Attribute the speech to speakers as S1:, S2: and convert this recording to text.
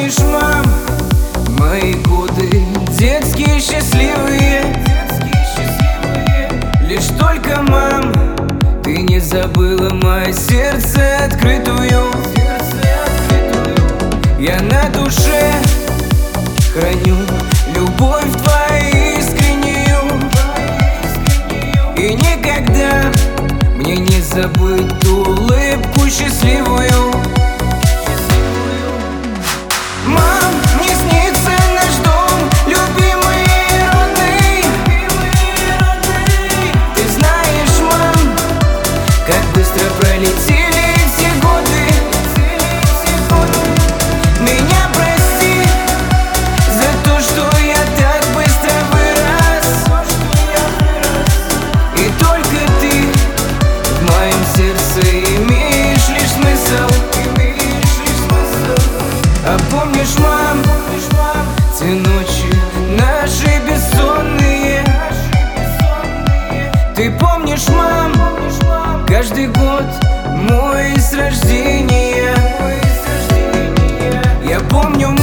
S1: помнишь, мам, мои годы детские счастливые? Лишь только, мам, ты не забыла мое сердце открытую. Я на душе храню любовь твою искреннюю, и никогда мне не забыть ту улыбку счастливую. Мам, мне снится наш дом, любимый и родный. Ты знаешь, мам, как быстро пролетели эти годы. Меня прости за то, что я так быстро вырос, и только ты в моем сердце имеешь лишь смысл. А помнишь, мам, те ночи наши бессонные? Ты помнишь, мам, каждый год мой с рождения? Я помню,